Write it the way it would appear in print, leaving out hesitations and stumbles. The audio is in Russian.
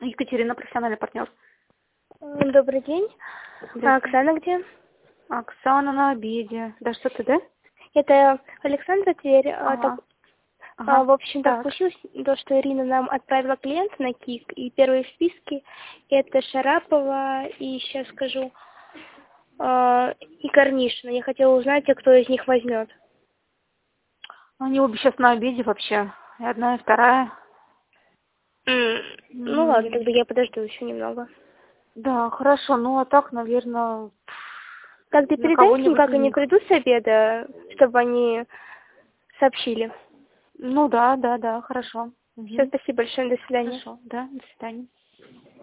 Екатерина, профессиональный партнер. Добрый день. А Оксана где? Оксана на обеде. Да, что ты, да? Это Александра Тверь. Ага. В общем, так Так. получилось, то, что Ирина нам отправила клиента на КИК, и первые в списке это Шарапова, и сейчас скажу, и Корнишина. Я хотела узнать, кто из них возьмет. Они обе сейчас на обеде вообще. И одна, и вторая. Ну ладно, тогда я подожду еще немного. Да, хорошо. Ну, а так, наверное... Как ты передай им, как они придут с обеда, чтобы они сообщили? Ну да, хорошо. Все, спасибо большое, до свидания. Хорошо, да, до свидания.